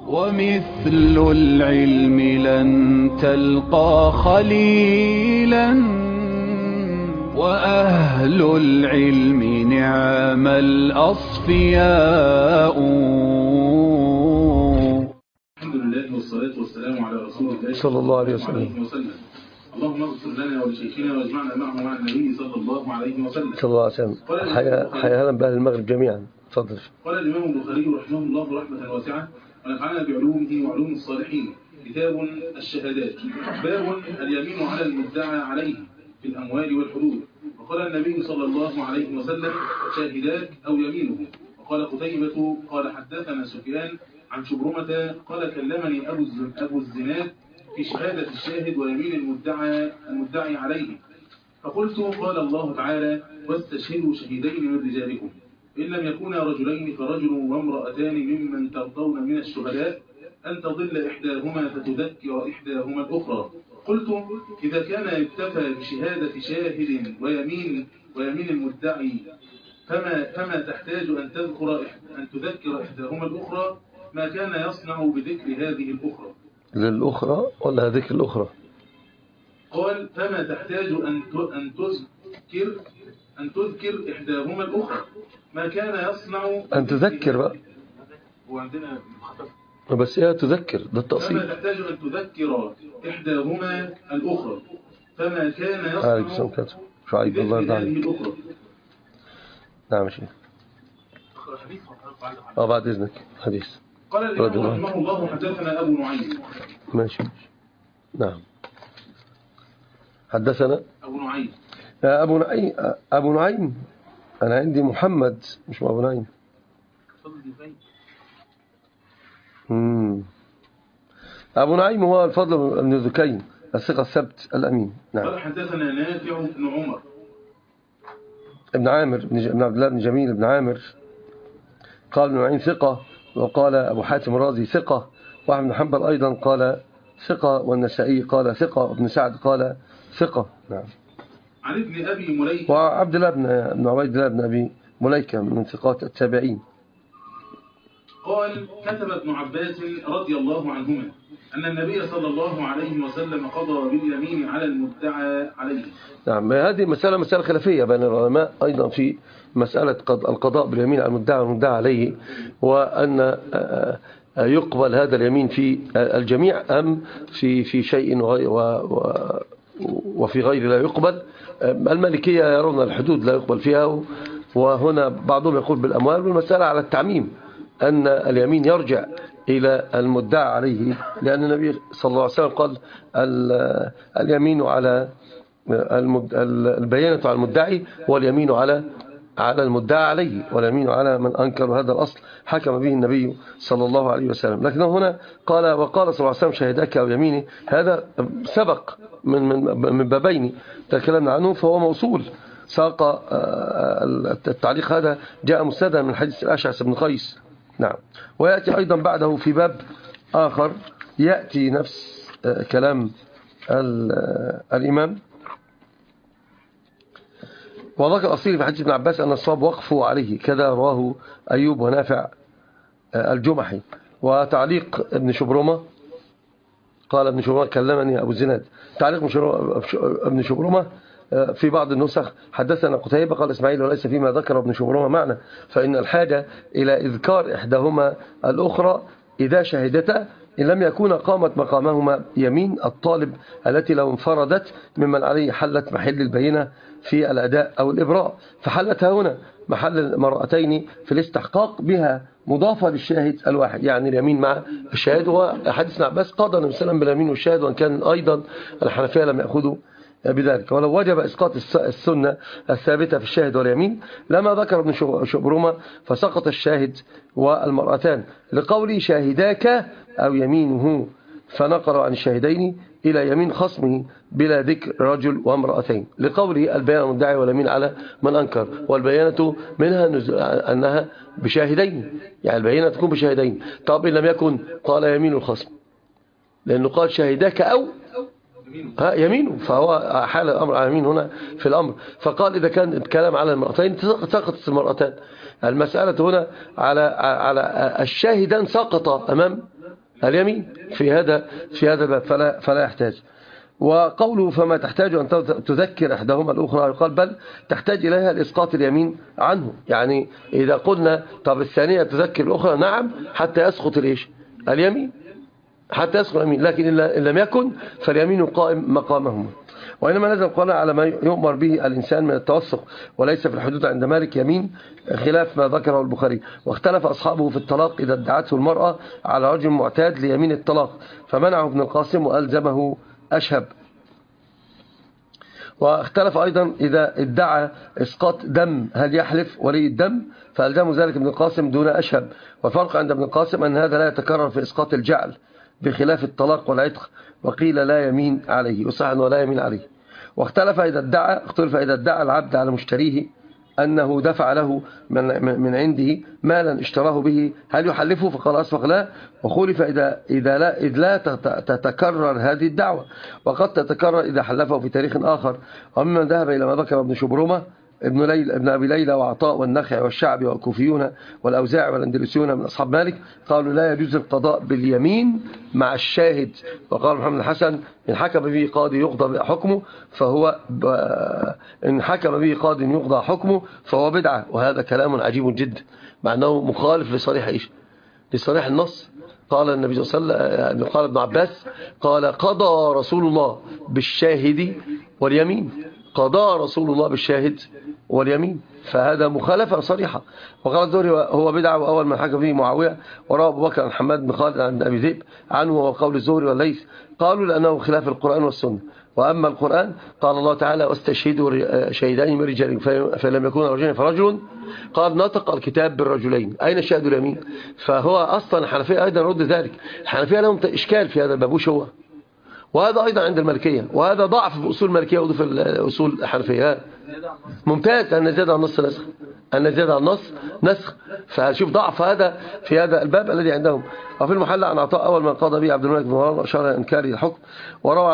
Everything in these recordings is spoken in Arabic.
ومثل العلم لن تلقى خليلا وأهل العلم نعم الأصفياء. الحمد لله والصلاة والسلام على رسول الله صلى الله عليه وسلم. اللهم اغفر لنا ولشيخنا واجمعنا معه مع النبي صلى الله عليه وسلم. صلى الله عليه وسلم. حيا بأهل المغرب جميعا. تفضل. قال الإمام البخاري رحمه الله رحمة واسعة ونفعنا بعلومه وعلوم الصالحين. كتاب الشهادات، باب اليمين على المدعى عليه في الأموال والحدود. وقال النبي صلى الله عليه وسلم: شاهداك أو يمينه. وقال قتيبة قال حدثنا سفيان عن شبرمة قال كلمني أبو الزناد في شهادة الشاهد ويمين المدعي عليه. فقلت: قال الله تعالى: واستشهدوا شهيدين من رجالكم، إن لم يكونا رجلين فرجل وامرأتان ممن ترضون من الشهداء أن تضل إحداهما فتذكر إحداهما الأخرى. قلت: إذا كان يكتفى بشهادة شاهد ويمين المدعي فما تحتاج أن تذكر إحداهما الأخرى؟ ما كان يصنع بذكر هذه الأخرى؟ للأخرى ولا ذكر الأخرى؟ قال: فما تحتاج أن تذكر إحداهما الأخرى؟ ما كان يصنع أن تذكر بقى. وعندنا بس هي تذكر، ده التقصير. فما تحتاج أن تذكر إحداهما الأخرى فما كان يصنع بذكر هذه الأخرى. نعم شيخ. بعد إذنك حديث. قال الإمام رحمه الله حدثنا أبو نعيم. ماشي. نعم. حدثنا أبو نعيم. أنا عندي محمد مش أبو نعيم. أبو نعيم هو الفضل بن ذكين الثقة الثبت الأمين. نعم. قال حدثنا نافع بن عمر ابن عامر بن عبد الله بن جميل بن عامر قال ابن نعيم ثقة، وقال أبو حاتم الرازي ثقة، وأحمد بن حنبل أيضا قال ثقة، والنسائي قال ثقة، وابن سعد قال ثقة. نعم. عن ابن أبي مليكة وعبد الله بن عبيد الله بن أبي مليكة من ثقات التابعين. قال: كتب ابن عباس رضي الله عنهما أن النبي صلى الله عليه وسلم قضى باليمين على المدعى عليه. نعم. هذه مسألة خلافية بين العلماء أيضا في مسألة القضاء باليمين على المدعى والمدعى عليه، وأن يقبل هذا اليمين في الجميع أم في شيء وفي غير لا يقبل. المالكية يرون الحدود لا يقبل فيها، وهنا بعضهم يقول بالأموال، والمسألة على التعميم أن اليمين يرجع إلى المدعى عليه، لأن النبي صلى الله عليه وسلم قال اليمين على البيانة على المدعي واليمين على المدعى عليه واليمين على من أنكر. هذا الأصل حكم به النبي صلى الله عليه وسلم. لكن هنا وقال صلى الله عليه وسلم: شهدك أو يمينه. هذا سبق من بابين تكلمنا عنه، فهو موصول. ساق التعليق هذا جاء مسندا من حديث الأشعث بن قيس. نعم. ويأتي أيضا بعده في باب آخر يأتي نفس كلام الإمام. وذكر الأصيل في حديث ابن عباس أن الصواب وقفوا عليه، كذا رواه أيوب ونافع الجمحي. وتعليق ابن شبرمة قال ابن شبرمة كلمني أبو الزناد. تعليق ابن شبرمة في بعض النسخ: حدثنا قتيبة قال إسماعيل وليس فيما ذكر ابن شبرمة معنى، فإن الحاجة إلى إذكار إحداهما الأخرى إذا شهدتا إن لم يكون قامت مقامهما يمين الطالب التي لو انفردت ممن عليه حلت محل البينة في الأداء أو الإبراء، فحلتها هنا محل المرأتين في الاستحقاق بها مضافة للشاهد الواحد، يعني اليمين مع الشاهد. وحديث ابن عباس قضى النبي صلى الله عليه وسلم باليمين والشاهد، وأن كان أيضا الحنفية لم يأخذوا بذلك. ولو وجب إسقاط السنة الثابتة في الشاهد واليمين لما ذكر ابن شبرمة فسقط الشاهد والمرأتان، لقوله: شاهداك أو يمينه، فنقر عن الشاهدين إلى يمين خصمه بلا ذكر رجل وامرأتين، لقوله: البيان المدعي واليمين على من أنكر. والبيانة منها أنها بشاهدين، يعني البيانة تكون بشاهدين. طب إن لم يكن قال يمين الخصم، لأنه قال شاهداك أو يمينه، فهو حال الأمر على يمين هنا في الأمر. فقال إذا كان الكلام على المرأتين سقطت المرأتان. المسألة هنا على الشاهدان سقط أمام اليمين في هذا الباب فلا يحتاج. وقوله فما تحتاج أن تذكر إحداهما الأخرى يقال بل تحتاج إليها لإسقاط اليمين عنه. يعني إذا قلنا طب الثانية تذكر الأخرى نعم حتى يسقط اليمين حتى يسقط اليمين، لكن إن لم يكن فاليمين قائم مقامهما. وإنما نزل القرآن على ما يؤمر به الإنسان من التوسق، وليس في الحدود عند مالك يمين خلاف ما ذكره البخاري. واختلف أصحابه في الطلاق إذا ادعته المرأة على رجل معتاد ليمين الطلاق، فمنعه ابن القاسم وألزمه أشهب. واختلف أيضا إذا ادعى إسقاط دم هل يحلف ولي الدم، فألزمه ذلك ابن القاسم دون أشهب. والفرق عند ابن القاسم أن هذا لا يتكرر في إسقاط الجعل بخلاف الطلاق والعتق، وقيل لا يمين عليه، وصح أنه لا يمين عليه. اختلف إذا ادعى العبد على مشتريه أنه دفع له من عنده مالا اشتراه به هل يحلفه، فقال أسبق لا. وخولف إذ لا تتكرر هذه الدعوة، وقد تتكرر إذا حلفه في تاريخ آخر. وممن ذهب إلى ما ذكر ابن شبرمة ابن أبي ليلى وعطاء والنخعي والشعبي والكوفيون والأوزاعي والأندلسيون من أصحاب مالك قالوا لا يجوز القضاء باليمين مع الشاهد. وقال محمد الحسن إن حكم به قاضي يقضى حكمه فهو بدعة. وهذا كلام عجيب جدا مع أنه مخالف لصريح النص. قال النبي صلى الله عليه وسلم قال ابن عباس قال قضى رسول الله بالشاهد واليمين، قضى رسول الله بالشاهد واليمين، فهذا مخالفة صريحة. وقال الزهري هو بدعة، وأول من حكم فيه معاوية، وروى أبو بكر عن حماد بن خالد عن أبي ذئب عنه وقول الزهري والليث قالوا لأنه خلاف القرآن والسنة. وأما القرآن قال الله تعالى واستشهدوا شهيدين من رجال فلم يكون رجلين فرجل، قال نطق الكتاب بالرجلين، أين الشاهد اليمين؟ فهو أصلا الحنفية أيضا رد ذلك، الحنفية لهم إشكال في هذا الباب هو، وهذا أيضا عند المالكية، وهذا ضعف في أصول المالكية وضعف في أصول الحنفية. ممتاز أن زيادة على النص نسخ، فشوف ضعف هذا في هذا الباب الذي عندهم. وفي المحلى عن عطاء أول من قضى به عبد الملك بن مروان وأشار إلى إنكار الحكم، وروى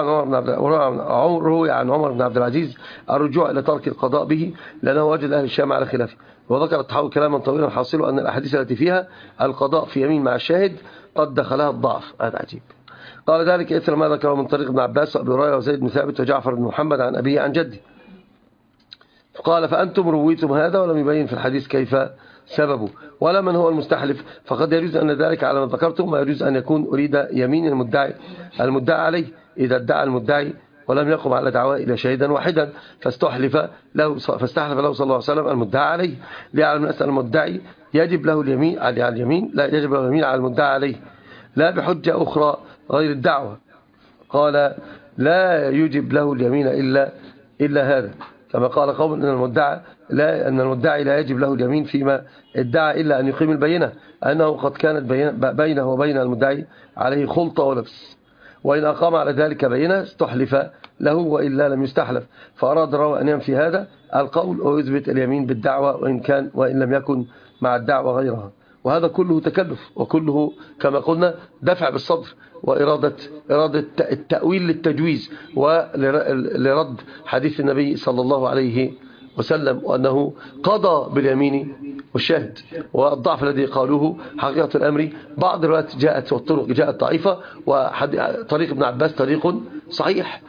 عن عمر بن عبد العزيز الرجوع إلى ترك القضاء به لأنه وجد أهل الشام على خلافه. وذكر الطحاوي كلاما طويلا حاصله أن الأحاديث التي فيها القضاء في يمين مع الشاهد قد دخلها الضعف. هذا عجيب. قال ذلك إثر ما ذكره من طريق ابن عباس وأبي هريرة وزيد بن ثابت وجعفر بن محمد عن أبيه عن جده. قال فأنتم رويتم هذا ولم يبين في الحديث كيف سببه ولا من هو المستحلف، فقد يجوز أن ذلك على ما ذكرتم، ما يجوز أن يكون أريد يمين المدعي عليه إذا ادعى المدعي ولم يقم على دعواه إلى شهيدا واحدا فاستحلف له صلى الله عليه وسلم المدعى عليه، ليعلم الناس أن المدعي يجب له اليمين على اليمين، لا يجب له اليمين على المدعى عليه لا بحجة أخرى غير الدعوة. قال لا يجب له اليمين إلا هذا، كما قال قوم أن المدعي لا يجب له اليمين فيما ادعى إلا أن يقيم البينة أنه قد كانت بينه وبين المدعي عليه خلطة ولبس، وإن أقام على ذلك بينة استحلف له وإلا لم يستحلف. فأراد الراوي أن ينفي هذا القول ويثبت اليمين بالدعوة وإن لم يكن مع الدعوة غيرها. وهذا كله تكلف، وكله كما قلنا دفع بالصدر وإرادة التأويل للتجويز ولرد حديث النبي صلى الله عليه وسلم وأنه قضى باليمين والشاهد. والضعف الذي قالوه حقيقة الأمر بعض الروايات جاءت والطرق جاءت ضعيفة، وطريق ابن عباس طريق صحيح.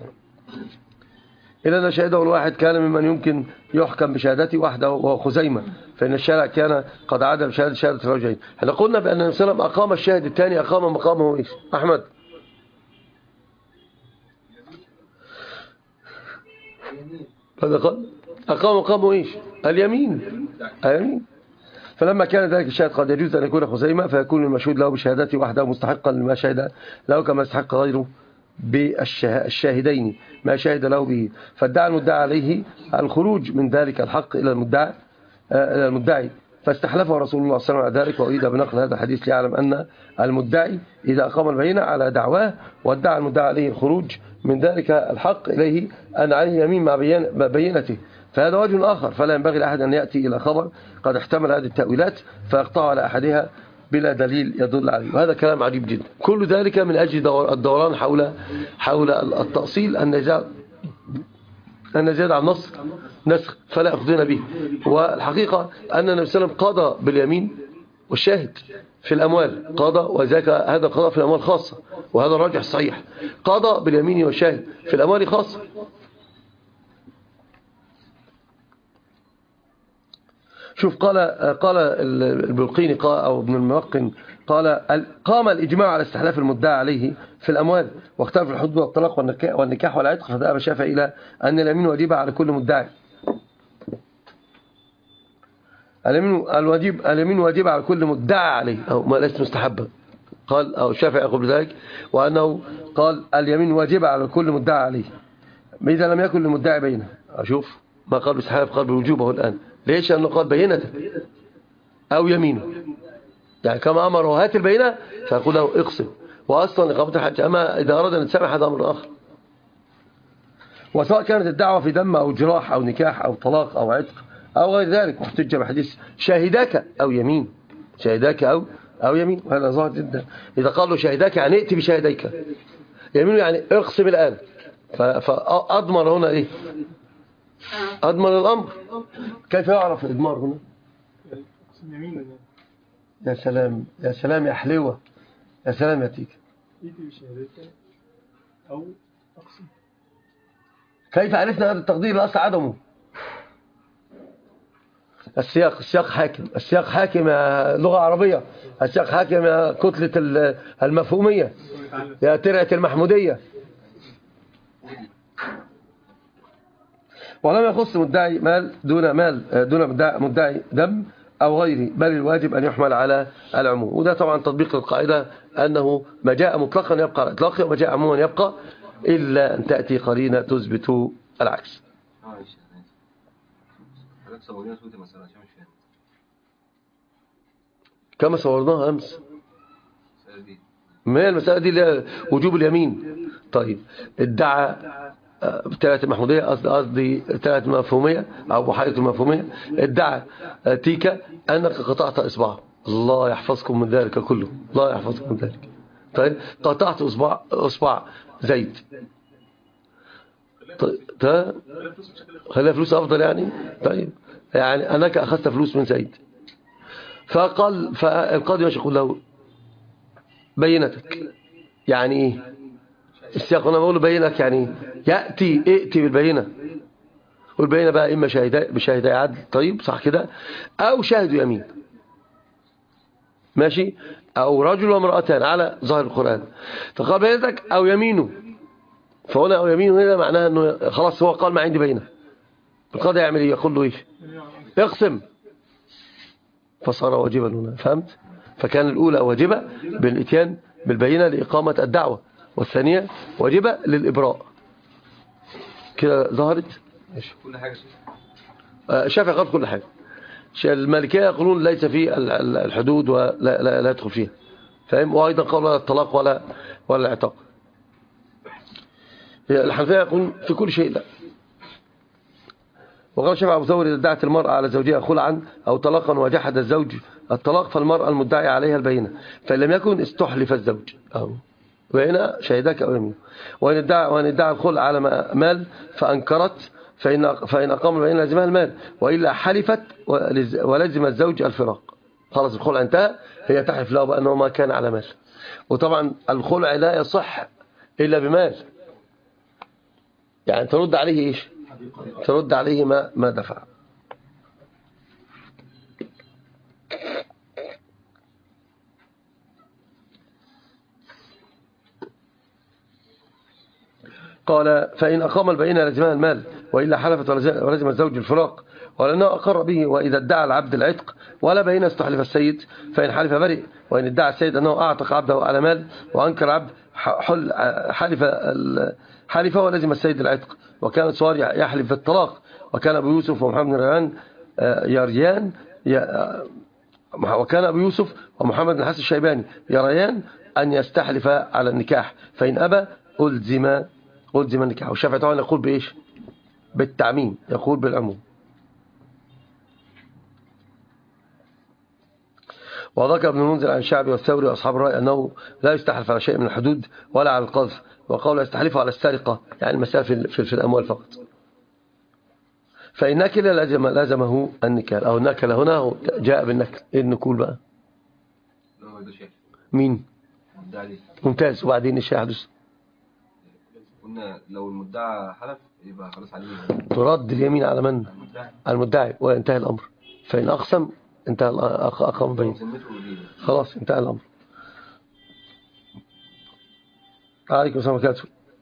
إلا أن شهده الواحد كان ممن يمكن يحكم بشهادته وحده وهو خزيمة، فإن الشارع كان قد عدم شهادة الرجلين. احنا قلنا بأن النبي صلى الله عليه وسلم أقام الشاهد الثاني، أقام مقامه إيش أحمد؟ ماذا قال؟ أقام مقامه إيش؟ اليمين. فلما كان ذلك الشاهد قد يجوز أن يكون خزيمة فيكون المشهود له بشهادته وحده مستحقا لما شهد له كما يستحق غيره بالشاهدين ما شهد له به. فادعى المدعى عليه الخروج من ذلك الحق إلى المدعي فاستحلفه رسول الله صلى الله عليه وسلم على ذلك. وأريد بنقل هذا الحديث ليعلم أن المدعي إذا أقام البينة على دعواه وادعى المدعى عليه الخروج من ذلك الحق إليه أن عليه يمين مع بينته، فهذا وجه آخر. فلا ينبغي لأحد أن يأتي إلى خبر قد احتمل هذه التأويلات فيقطع على أحدها بلا دليل يدل عليه. وهذا كلام عجيب جدا. كل ذلك من أجل الدوران حول التأصيل أن زيادة عن النص نسخ فلا يأخذون به. والحقيقة أن النبي صلى الله عليه وسلم قضى باليمين والشاهد، في الأموال قضى، وذاك هذا القضاء في الأموال خاصة، وهذا الراجح صحيح. قضى باليمين والشاهد في الأموال خاصة. شوف قال البلقيني أو ابن الملقن قال قام الإجماع على استحلاف المدعى عليه في الأموال، واختلف الحدود والطلاق والنكاح والعتق، فذهب الشافعي إلى أن اليمين واجبة على كل مدعي. اليمين واجبة على كل مدعى عليه، أو ما ليس مستحبا. قال أو الشافعي يقول بذلك، وأنه قال اليمين واجبة على كل مدعى عليه إذا لم يكن للمدعي بينه. أشوف ما قال باستحلاف، قال بوجوبه الآن. ليش؟ أنه قال بينة أو يمينه، يعني كما أمره هات البينة فيقول له اقسم، وأصلا إقامة الحج. أما إذا أراد أن يتسامح هذا أمر آخر. وسواء كانت الدعوة في دم أو جراح أو نكاح أو طلاق أو عتق أو غير ذلك، واحتج بحديث شاهداك أو يمين، شاهداك أو يمين، وهذا ظاهر جدا. إذا قال له شاهداك يعني ائت بشاهديك، يمين يعني اقسم الآن، فأضمر هنا إيه؟ أضمر الأمر. كيف يعرف الإضمار هنا؟ يا سلام يا سلام يا حلوة، يا سلام يا تيك. أو أقسم. كيف عرفنا هذا التقدير الأصل عدمه؟ السياق حاكم، السياق حاكم يا لغة عربية، السياق حاكم يا كتلة المفهومية، يا ترعة المحمودية. ولم يخص مدعي مال دون مدعي دم أو غيره، بل الواجب أن يحمل على العموم. وده طبعا تطبيق القاعدة أنه ما جاء مطلقا يبقى على إطلاقه، وما جاء عموما يبقى، إلا أن تأتي قرينة تثبت العكس. كما صورناها أمس، ما هي المسألة دي اللي وجوب اليمين. طيب ادعى بتاعت المحمودية، قصدي بتاعت المفهومية أو بحيرة المفهومية، ادعى تيكا أنك قطعت إصبعه. الله يحفظكم من ذلك كله، الله يحفظكم من ذلك. طيب قطعت إصبع زيد، خليها فلوس أفضل يعني. طيب يعني أنك أخذت فلوس من زيد، فالقاضي مش يقول له بينتك، يعني إيه السياق؟ أنا بقول بينك يعني ائتي بالبينة، والبينة بقى إما بشاهدي عدل، طيب صح كده، أو شاهد يمين، ماشي، أو رجل وامرأتان على ظاهر القرآن. فقال بينتك أو يمينه، فهنا أو يمينه هنا معناها أنه خلاص هو قال ما عندي بينة. القاضي يعمل إيه؟ يقول له إيه؟ يقسم، فصار واجبا هنا. فهمت؟ فكان الأولى واجبة بالإتيان بالبينة لإقامة الدعوة، والثانية واجبة للإبراء. كده ظهرت كل حاجة. الشافعي قال كل حاجة. المالكية يقولون ليس في الحدود ولا يدخل فيها، فاهم؟ وأيضا قالوا ولا الطلاق ولا العتاق. الحنفية يقولون في كل شيء لا. وقال الشافعي أبو ثور إذا ادعت المرأة على زوجها خلعا أو طلاقا وجحد الزوج الطلاق، فالمرأة المدعي عليها البينة، فإن لم يكن استحلف الزوج وهنا شهدك أو يمين. وإن ادعى الخلع على مال فأنكرت، فإن أقام البينة لازمها المال، وإلا حلفت ولزم الزوج الفراق. خلاص الخلع انتهى، هي تحلف له بأنه ما كان على مال. وطبعا الخلع لا يصح إلا بمال، يعني ترد عليه إيش؟ ترد عليه ما دفع. قال فإن أقام البينة لزمها المال، وإلا حلفت ولزم الزوج الفراق، ولأنه أقر به. وإذا ادعى العبد العتق ولا بينة استحلف السيد، فإن حلف برئ. وإن ادعى السيد أنه أعتق عبده على مال وأنكر عبد حلف ولزم السيد العتق. وكان سوار يحلف بالطلاق، وكان أبو يوسف ومحمد بن ريان وكان أبو يوسف ومحمد بن حسن الشيباني يريان أن يستحلف على النكاح، فإن أبى ألزم النكاح. والشافعي طبعا يقول بإيش؟ بالتعميم، يقول بالعموم. وذكر ابن المنذر عن الشعبي والثوري وأصحاب الرأي أنه لا يستحلف على شيء من الحدود ولا على القذف، وقالوا يستحلف على السرقة، يعني المسألة في الأموال فقط. فإن نكل لازمه النكال، أو النكل هنا جاء بالنكل. إيه النكول بقى؟ مين؟ المدعي. ممتاز. وبعدين ايش يحدث؟ قلنا لو المدعى حلف يبقى خلاص عليه ترد اليمين على من؟ المدعي. على المدعي وينتهي الأمر. فإن أقسم انتهى الأمر بين. خلاص انتهى الأمر. عليكم السلام عليكم.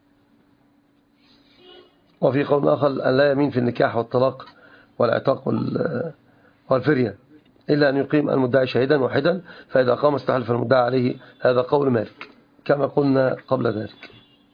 وفي قول آخر أن لا يمين في النكاح والطلاق والعتاق والفرية إلا أن يقيم المدعي شهيدا واحدا، فإذا قام استحلف المدعي عليه. هذا قول مالك كما قلنا قبل ذلك.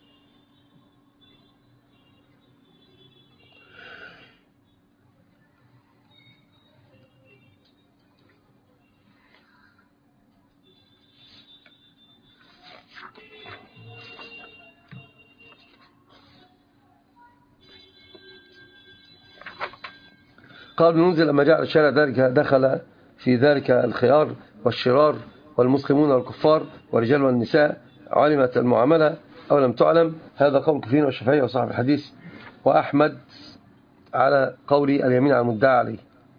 قال ابن منذر لما جاء الشارع ذلك دخل في ذلك الخيار والشرار والمسلمون والكفار والرجال والنساء، علمت المعاملة أو لم تعلم. هذا قول كثير والشافعي وصاحب الحديث وأحمد على قول اليمين على المدعى عليه.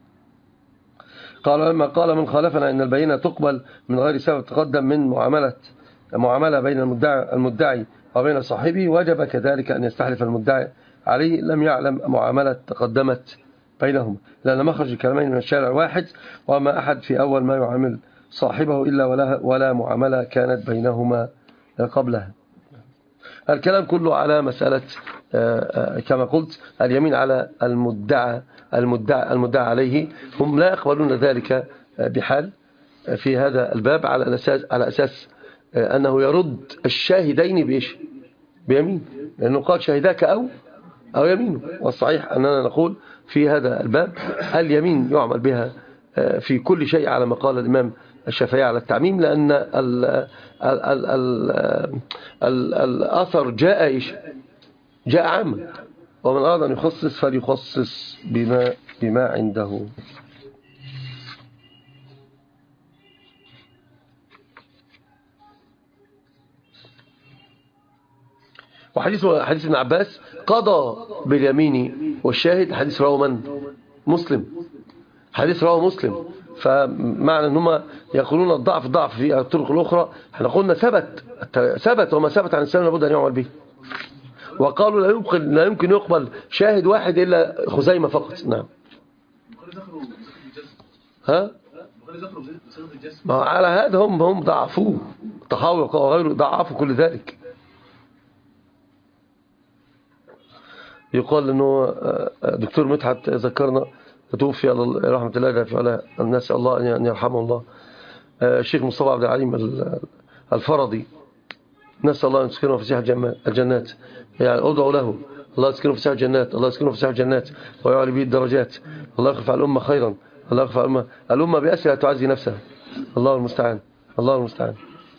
قال لما قال من خالفنا إن البينة تقبل من غير سبب تقدم من معاملة بين المدعي وبين صاحبه، وجب كذلك أن يستحلف المدعي عليه لم يعلم معاملة تقدمت بينهما، لأن مخرج الكلمين من الشارع واحد، وما أحد في أول ما يعامل صاحبه إلا ولا معاملة كانت بينهما قبلها. الكلام كله على مسألة كما قلت اليمين على المدعى عليه. هم لا يقبلون ذلك بحال في هذا الباب على أساس أنه يرد الشاهدين بإيش؟ بيمين، لأنه قال شهداك أو يمينه. والصحيح أننا نقول في هذا الباب اليمين يعمل بها في كل شيء على ما قال الإمام الشافعي على التعميم، لأن الأثر جاء عاما، ومن أراد أن يخصص فليخصص بما عنده. وحديث ابن عباس قضى باليمين والشاهد، حديث رواه من؟ مسلم. حديث رواه مسلم. فمعنى ان هم يقولون الضعف في الطرق الاخرى، احنا قلنا ثبت وما ثبت عن السلام لابد ان يعمل به. وقالوا لا يمكن يقبل شاهد واحد الا خزيمة فقط. نعم. ها؟ ما على هذا هم ضعفوه، طحاوي وغيره ضعفوا كل ذلك. يقال انه دكتور مدحت ذكرنا توفي رحمة الله على الناس، الله أن يرحمه الله، الشيخ مصطفى عبد العليم الفرضي، نسأل الله أن يسكنه في ساحة الجنات. يعني أدعو له الله يسكنه في ساحة الجنات، الله يسكنه في ساحة الجنات ويعلي به الدرجات. الله يغفر الأمة خيرا، الله يغفر الأمة بأسرها تعزي نفسها. الله المستعان، الله المستعان.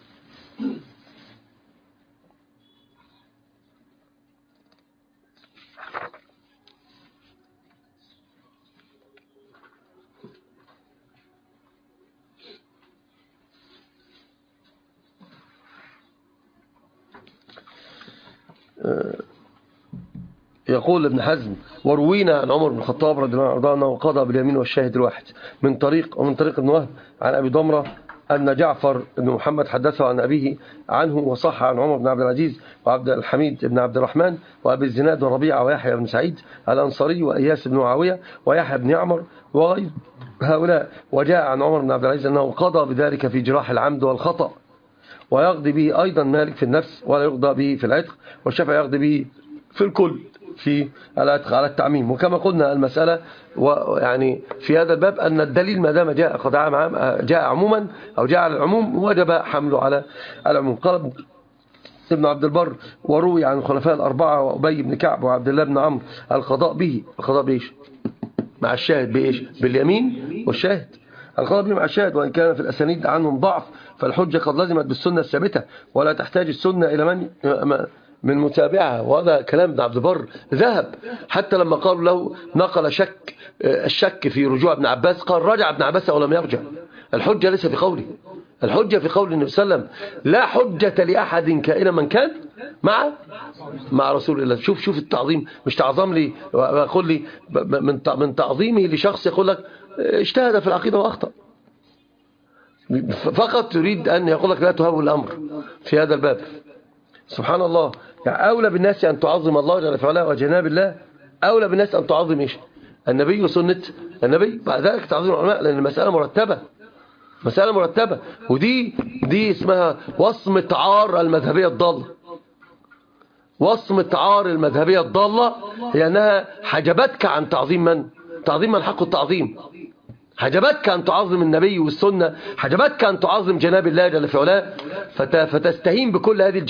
يقول ابن حزم وروينا عن عمر بن الخطاب رضي الله عنه أنه قضى باليمين والشاهد الواحد من طريق ابن وهب عن أبي ضمرة أن جعفر بن محمد حدثه عن أبيه عنه، وصح عن عمر بن عبد العزيز وعبد الحميد بن عبد الرحمن وأبي الزناد وربيعة ويحيى بن سعيد الأنصاري وإياس بن معاوية ويحيى بن يعمر وغير هؤلاء. وجاء عن عمر بن عبد العزيز أنه قضى بذلك في جراح العمد والخطأ، ويقضي به أيضا مالك في النفس ولا يقضى به في العتق، والشافعي يقضي به في الكل في العتق على التعميم. وكما قلنا المسألة ويعني في هذا الباب أن الدليل ما دام جاء عموما أو جاء على العموم وجب حمله على العموم. قال ابن عبد البر وروي عن الخلفاء الأربعة وأبي بن كعب وعبد الله بن عمرو القضاء بإيش؟ مع الشاهد بإيش؟ باليمين والشاهد. القضاء به مع الشاهد، وإن كان في الأسانيد عنهم ضعف فالحجة قد لزمت بالسنة الثابتة ولا تحتاج السنة إلى من متابعها. وهذا كلام ابن عبد البر ذهب حتى لما قالوا له نقل الشك في رجوع ابن عباس، قال رجع ابن عباس أو لم يرجع. الحجة ليس في قولي، الحجة في قول النبي صلى الله عليه وسلم لا حجة لأحد كائنا من كان مع رسول الله. شوف التعظيم، مش تعظم لي ويقول لي من تعظيمه لشخص يقول لك اجتهد في العقيدة وأخطأ. فقط تريد أن يقول لك لا تهاب الأمر في هذا الباب. سبحان الله. يعني أولى بالناس أن تعظم الله جل وعلا وجناب الله، أولى بالناس أن تعظم إيش؟ النبي وسنة النبي، بعد ذلك تعظيم العلماء، لأن المسألة مرتبة، مسألة مرتبة. ودي اسمها وصمة عار المذهبية الضالة. وصمة عار المذهبية الضالة هي أنها حجبتك عن تعظيم من؟ تعظيم من حق التعظيم. حجبتك أن تعظم النبي والسنة، حجبتك أن تعظم جناب الله جل في علاه، فتستهين بكل هذه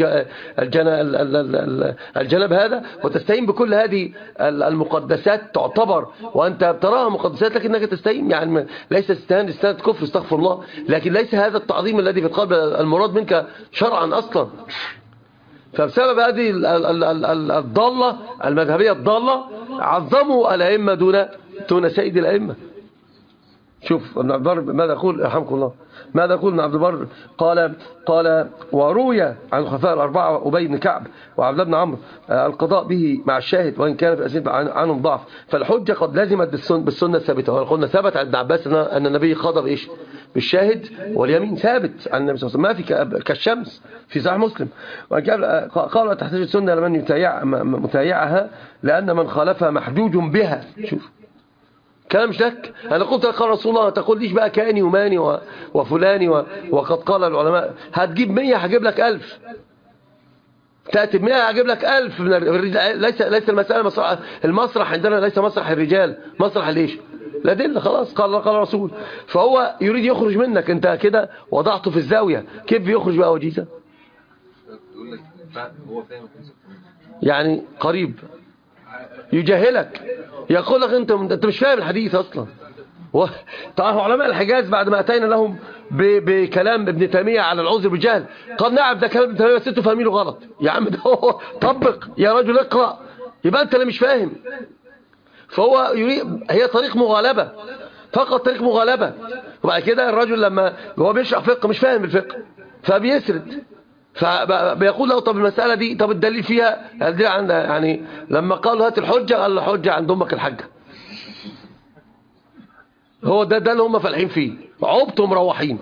الجناب هذا، وتستهين بكل هذه المقدسات تعتبر وأنت تراها مقدسات، لكنك تستهين. يعني ليس استهان كفر، استغفر الله، لكن ليس هذا التعظيم الذي في القلب المراد منك شرعا أصلا. فبسبب هذه الضالة المذهبية الضالة عظموا الأئمة دون سيد الأئمة. شوف ابن عبد البر ماذا يقول، رحمكم الله، ماذا يقول ابن عبد البر؟ قال وروي عن الخلفاء الأربعة أبي بن كعب وعبد الله بن عمرو القضاء به مع الشاهد، وإن كان في الأسئلة عنهم ضعف، فالحجة قد لزمت بالسنة الثابتة. وقلنا ثبت عن ابن عباس أن النبي قضى بإيش؟ بالشاهد واليمين، ثابت عن النبي صلى الله عليه وسلم، ما في كالشمس في صحيح مسلم. قال تحتاج السنة لمن متايعها لأن من خالفها محجوج بها. شوف كلام مش لك، أنا قلت قال رسول الله، تقول ليش بقى كاني وماني وفلاني وقد قال العلماء. هتجيب 100 هجيب لك 1000، تأتي ب100 هجيب لك 1000 من الرجال. ليس المسألة مسرح المسرح عندنا، ليس مسرح الرجال، مسرح ليش؟ الأدلة خلاص، قال رسول. فهو يريد يخرج منك، أنت كده وضعته في الزاوية، كيف يخرج بقى وجيزة؟ هو فاهم يعني قريب يجاهلك، يقول لك انت مش فاهم الحديث اصلا. طبعا علماء الحجاز بعد ما اتينا لهم بكلام ابن تيميه على العذر بالجهل، قال نعم ده كلام ابن تيميه بس انتوا فاهمينه غلط. يا عم ده هو طبق يا رجل، اقرا، يبقى انت اللي مش فاهم. فهو يريد، هي طريق مغالبه فقط، طريق مغالبه. وبعد كده الرجل لما هو بيشرح فقه مش فاهم الفقه فبيسرد، فبيقول له طب المسألة دي، طب الدليل فيها، الدليل عندها. يعني لما قالوا هات الحجة، قال له حجة عند أمك الحجة. هو ده اللي هم فالحين فيه، عبتوا مروحين،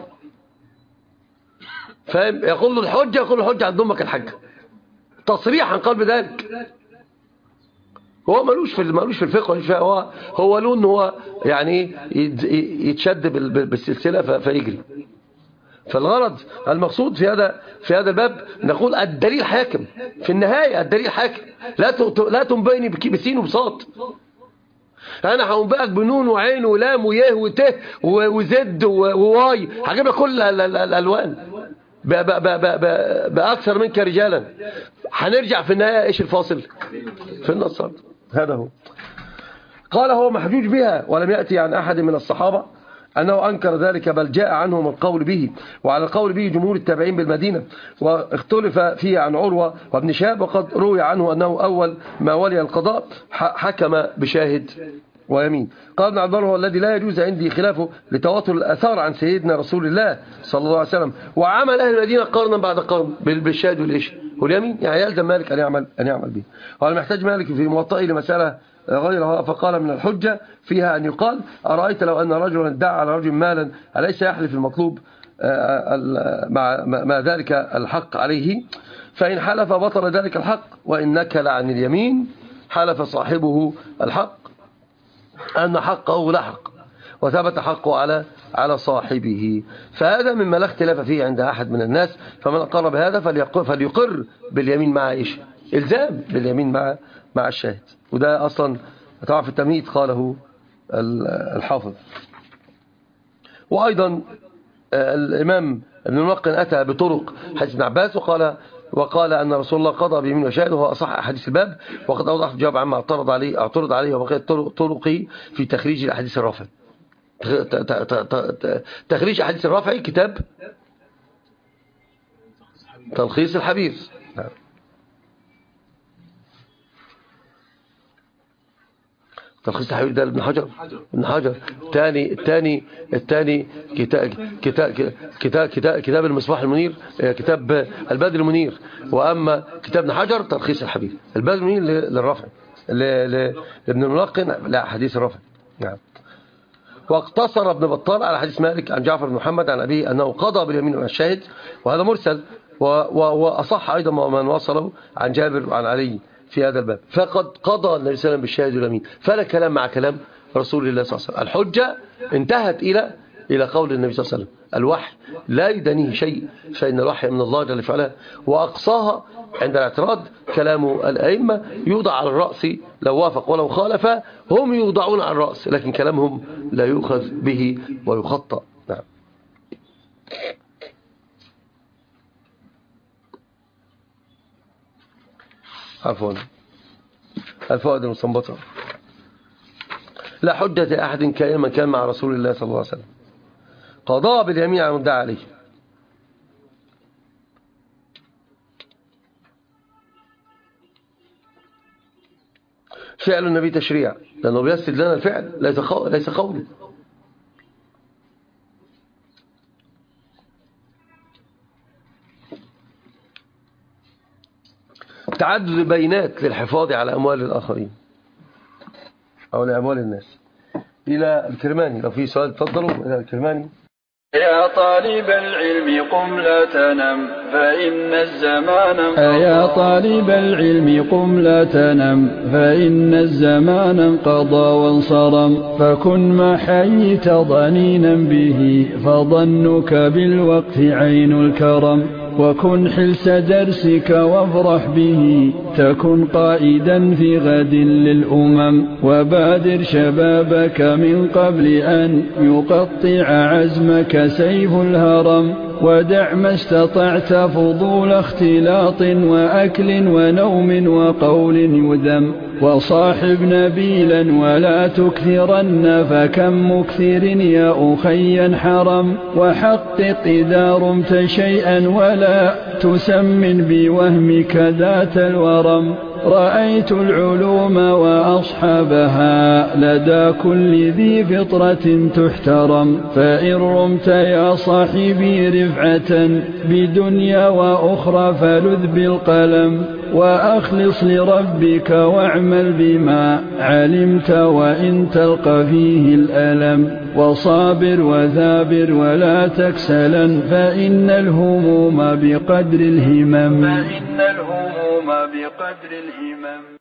فاهم؟ يقول له الحجة، يقول له الحجة عند أمك الحجة، تصريحا قال بذلك. هو ملوش في الفقه، هو له ان هو يعني يتشد بالسلسلة فيجري. فالغرض المقصود في هذا الباب نقول الدليل حاكم في النهاية، الدليل حاكم. لا تنبئني بسين وبصاد، انا هنبئك بنون وعين ولام ويه وته وزد وواي، هجيب لك كل الالوان باكثر منك رجالا. هنرجع في النهاية ايش الفاصل؟ في النص. هذا هو. قال هو محجوج بها، ولم يأتي عن احد من الصحابة أنه أنكر ذلك، بل جاء عنهم القول به، وعلى القول به جمهور التابعين بالمدينة، واختلف فيه عن عروة وابن شهاب، وقد روي عنه أنه أول ما ولي القضاء حكم بشاهد ويمين. قال ابن عبد الله الذي لا يجوز عندي خلافه لتواتر الآثار عن سيدنا رسول الله صلى الله عليه وسلم، وعمل أهل المدينة قرنا بعد قرن بالشاهد والإيش واليمين. يعني يلزم مالك أن يعمل به. قال محتاج مالك في موطئه لمسألة غيرها، فقال من الحجة فيها أن يقال أرأيت لو أن رجلا ادعى على رجل مالا أليس يحلف المطلوب مع ذلك الحق عليه؟ فإن حلف بطل ذلك الحق، وإن نكل عن اليمين حلف صاحبه الحق أن حقه لحق، وثبت حقه على صاحبه. فهذا مما لا اختلاف فيه عند أحد من الناس. فمن أقر بهذا فليقر باليمين مع إيش؟ إلزام باليمين مع الشاهد. وده أصلا طبعا في التمهيد قاله الحافظ. وأيضا الإمام ابن الملقن أتى بطرق حديث ابن عباس، وقال أن رسول الله قضى بيمين وشاهد، وهو أصح أحاديث الباب، وقد أوضح الجواب عما اعترض عليه وبقية طرقه في تخريج الأحاديث الرافع. تخريج أحاديث الرافع كتاب تلخيص الحبير. تلخيص الحبير ده ابن حجر. الثاني كتاب المصباح المنير، كتاب البدر المنير. واما كتاب ابن حجر تلخيص الحبير. البدر المنير للرفع، لابن الملقن لا حديث الرفع. نعم. واقتصر ابن بطال على حديث مالك عن جعفر بن محمد عن أبيه أنه قضى باليمين عن الشاهد، وهذا مرسل، وأصح أيضا من وصله عن جابر وعن علي في هذا الباب. فقد قضى النبي صلى الله عليه وسلم بالشاهد واليمين، فلا كلام مع كلام رسول الله صلى الله عليه وسلم. الحجة انتهت إلى قول النبي صلى الله عليه وسلم. الوحي لا يدنيه شيء، فإن الوحي من الله جل وعلا، وأقصاها عند الاعتراض كلام الأئمة يوضع على الرأس لو وافق، ولو خالف هم يوضعون على الرأس، لكن كلامهم لا يؤخذ به ويخطأ. نعم. عفوا. الفوائد المستنبطة: لا حجة أحد كائما كان مع رسول الله صلى الله عليه وسلم. قضاء باليمين على المدعى عليه. فعل النبي تشريع، لأنه بيسد لنا الفعل ليس قولي. تعدد البينات للحفاظ على أموال الآخرين أو لأموال الناس. إلى الكرماني، لو في سؤال تفضلوا. إلى الكرماني: يا طالب العلم قم لا تنم فإن الزمان يا طالب العلم قم لا تنم فإن الزمان انقضى وانصرم، فكن ما حييت ضنينا به فظنك بالوقت عين الكرم، وكن حلس درسك وافرح به تكن قائدا في غد للأمم، وبادر شبابك من قبل أن يقطع عزمك سيف الهرم، ودع ما استطعت فضول اختلاط وأكل ونوم وقول يذم، وصاحب نبيلا ولا تكثرن فكم مكثر يا أخي حرم، وحقق إذا رمت شيئا ولا تسمن بوهمك ذات الورم، رأيت العلوم وأصحابها لدى كل ذي فطرة تحترم، فإن رمت يا صاحبي رفعة بدنيا وأخرى فلذ بالقلم، وأخلص لربك واعمل بما علمت وإن تلقى فيه الألم، وصابر وثابر ولا تكسلا فإن الهموم بقدر الهمم.